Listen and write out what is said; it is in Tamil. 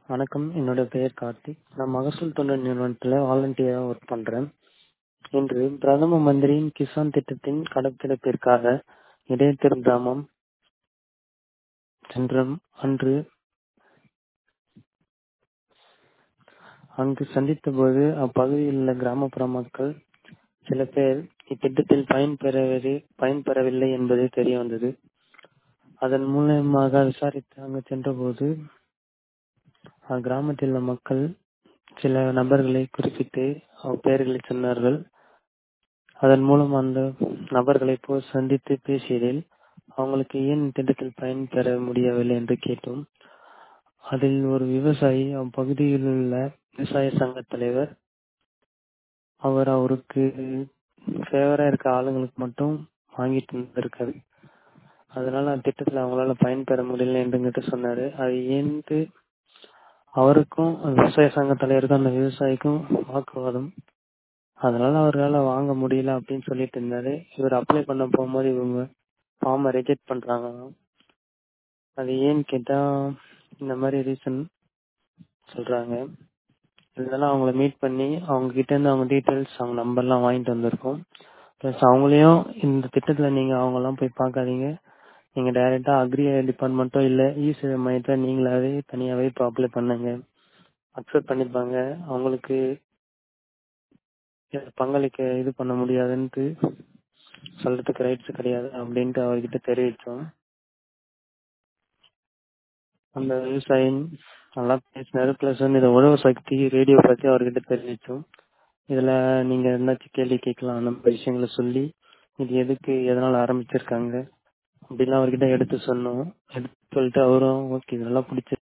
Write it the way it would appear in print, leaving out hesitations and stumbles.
வணக்கம். என்னோட பெயர் கார்த்திக். நான் மகசூல் தொண்டு நிறுவனத்துல வாலண்டியரா ஒர்க் பண்றேன். இன்று பிரதம மந்திரியின் கிசான் திட்டத்தின் கணக்கெடுப்பிற்காக இடையத்தூர் கிராமம் சென்றோம். அங்கு சந்தித்த போது அப்பகுதியில் உள்ள கிராமப்புற மக்கள் சில பேர் இத்திட்டத்தில் பயன்பெறவில்லை என்பது தெரிய வந்தது. அதன் மூலமாக விசாரித்து அங்கு சென்றபோது அக்கிராமத்தில் உள்ள மக்கள் சில நபர்களை குறிப்பிட்டு பெயர்களை சொன்னார்கள். அதன் மூலம் அந்த நபர்களை போய் சந்தித்து பேசியதில் அவங்களுக்கு ஏன் திட்டத்தில் பயன்பெற முடியவில்லை என்று கேட்டோம். அதில் ஒரு விவசாயி அப்பகுதியில் உள்ள விவசாய சங்க தலைவர் அவருக்கு ஃபேவரா இருக்க ஆளுங்களுக்கு மட்டும் வாங்கிட்டு இருந்திருக்காரு. அதனால அந்த திட்டத்தில் அவங்களால பயன்பெற முடியல என்று சொன்னாரு. அது ஏன்ட்டு அவருக்கும் விவசாய சங்க தலைவருக்கும் அந்த விவசாயிக்கும் வாக்குவாதம். அதனால அவரால் வாங்க முடியல அப்படின்னு சொல்லிட்டு இருந்தாரு. இவர் அப்ளை பண்ண போகும்போது இவங்க ஃபார்மை ரிஜெக்ட் பண்றாங்க. அது ஏன்னு கேட்டா இந்த மாதிரி ரீசன் சொல்றாங்க. இதெல்லாம் அவங்கள மீட் பண்ணி அவங்க கிட்ட இருந்து அவங்க டீட்டெயில்ஸ் அவங்க நம்பர்லாம் வாங்கிட்டு வந்திருக்கோம். ப்ளஸ் அவங்களையும் இந்த திட்டத்துல நீங்க அவங்கெல்லாம் போய் பார்க்காதீங்க. நீங்க டைரக்டா அக்ரி டிபார்ட்மெண்ட்டோ இல்ல இ-சேவை மையத்தை நீங்களாவே தனியாவே இப்போ அப்ளை பண்ணுங்க. அக்செப்ட் பண்ணிப்பாங்க. அவங்களுக்கு பங்களிக்க இது பண்ண முடியாதுன்ட்டு சொல்றதுக்கு ரைட்ஸ் கிடையாது அப்படின்ட்டு அவர்கிட்ட தெரிவிச்சோம். அந்த விவசாயி நல்லா பேசினாரு. பிளஸ் வந்து இந்த உழவு சக்தி ரேடியோ பத்தி அவர்கிட்ட தெரிவிச்சோம். இதுல நீங்க என்னாச்சும் கேள்வி கேட்கலாம் அந்த மாதிரி விஷயங்களை சொல்லி இது எதுக்கு எதனால ஆரம்பிச்சிருக்காங்க அப்படிலாம் அவர்கிட்ட எடுத்து சொன்னோம். எடுத்து சொல்லிட்டு அவரும் ஓகே இதெல்லாம் பிடிச்சி